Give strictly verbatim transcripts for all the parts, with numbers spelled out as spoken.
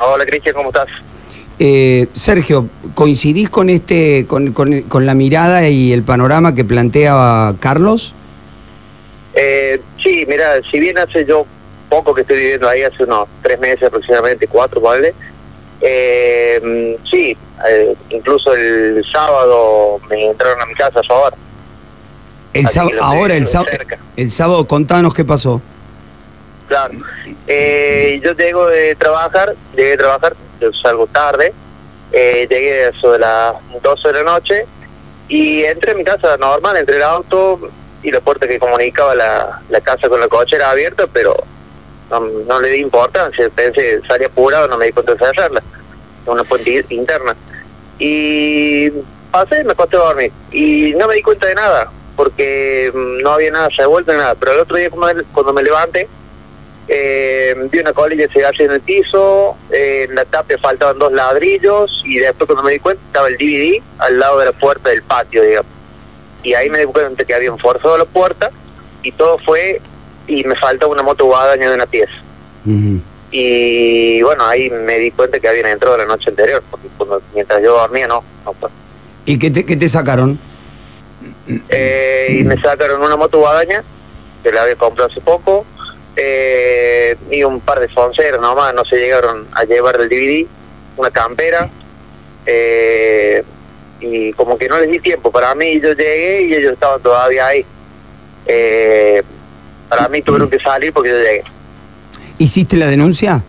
Hola Cristian, ¿cómo estás? Eh, Sergio, ¿coincidís con este, con, con, con la mirada y el panorama que plantea Carlos? Eh, sí, mira, si bien hace yo poco que estoy viviendo ahí, hace unos tres meses aproximadamente, cuatro, ¿vale? Eh, sí, eh, incluso el sábado me entraron a mi casa a robar. El sábado, ahora el sábado, el sábado, contanos qué pasó. Claro, eh, yo llego de trabajar, llegué de trabajar, yo salgo tarde, eh, llegué a eso de las doce de la noche y entré en mi casa normal, entré el auto y la puerta que comunicaba la, la casa con la cochera abierta, pero no, no le di importancia, pensé, salí apurado, no me di cuenta de cerrarla, una puerta interna. Y pasé y me acosté a dormir y no me di cuenta de nada, porque no había nada revuelto ni nada, pero el otro día cuando me levanté, Eh, vi una colilla de cigarrillo en el piso, eh, en la tapa faltaban dos ladrillos y después cuando me di cuenta estaba el D V D al lado de la puerta del patio, digamos. Y ahí me di cuenta que habían forzado la puerta y todo fue, y me faltaba una moto guadaña de una pieza. Uh-huh. Y bueno, ahí me di cuenta que habían entrado la noche anterior, porque cuando, mientras yo dormía no, no fue. ¿Y qué te, qué te sacaron? Eh, y me sacaron una moto guadaña que la había comprado hace poco. Eh, y un par de fonceros nomás, no se llegaron a llevar el D V D, una campera, eh, y como que no les di tiempo. Para mí yo llegué y ellos estaban todavía ahí. Eh, para mí tuvieron que salir porque yo llegué. ¿Hiciste la denuncia?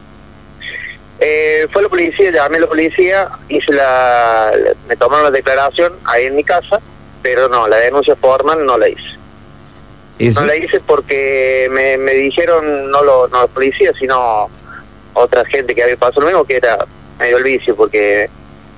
Eh, fue la policía, llamé a la policía, hice la, me tomaron la declaración ahí en mi casa, pero no, la denuncia formal no la hice. ¿Eso? No la hice porque me, me dijeron, no, lo, no los policías, sino otra gente que había pasado lo mismo, que era medio el vicio, porque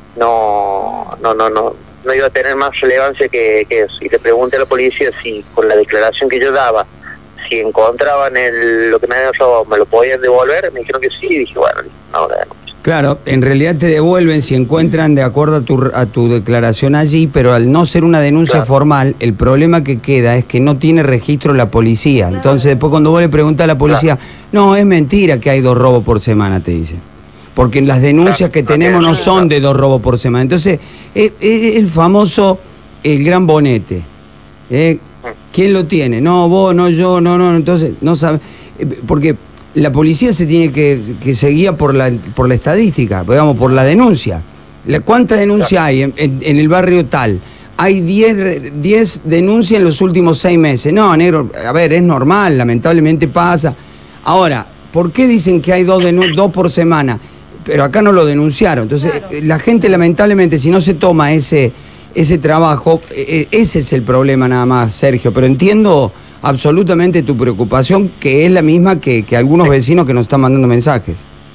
no no no no no iba a tener más relevancia que, que eso. Y le pregunté a la policía si con la declaración que yo daba, si encontraban el, lo que me habían robado, me lo podían devolver. Me dijeron que sí, y dije, bueno, no, la denuncia. Claro, en realidad te devuelven si encuentran de acuerdo a tu, a tu declaración allí, pero al no ser una denuncia claro. formal, el problema que queda es que no tiene registro la policía. Entonces después cuando vos le preguntás a la policía, claro. no, es mentira que hay dos robos por semana, te dicen. Porque las denuncias claro. que tenemos no son de dos robos por semana. Entonces, es, es el famoso, el gran bonete. ¿Eh? ¿Quién lo tiene? No, vos, no yo, no, no, entonces, no sabe. Porque la policía se tiene que, que seguir por la, por la estadística, digamos, por la denuncia. La, ¿Cuánta denuncia hay en, en, en el barrio tal? Hay diez denuncias en los últimos seis meses. No, negro, a ver, es normal, lamentablemente pasa. Ahora, ¿por qué dicen que hay dos, dos por semana? Pero acá no lo denunciaron. Entonces, claro. la gente, lamentablemente, si no se toma ese, ese trabajo, ese es el problema nada más, Sergio. Pero entiendo absolutamente tu preocupación, que es la misma que, que algunos sí. vecinos que nos están mandando mensajes.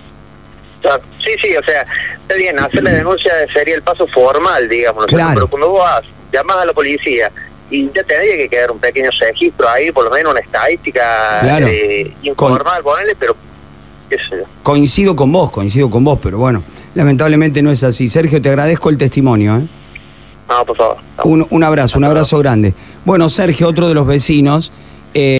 Sí, sí, o sea, está bien, hacer la denuncia sería el paso formal, digamos, claro. pero cuando vos vas, llamás a la policía y ya tendría que quedar un pequeño registro ahí, por lo menos una estadística claro. eh, informal, Con... ponele, pero qué sé yo. Coincido con vos, coincido con vos, pero bueno, lamentablemente no es así. Sergio, te agradezco el testimonio, ¿eh? No, por favor. Un, un abrazo, un abrazo grande. Bueno, Sergio, otro de los vecinos... Eh...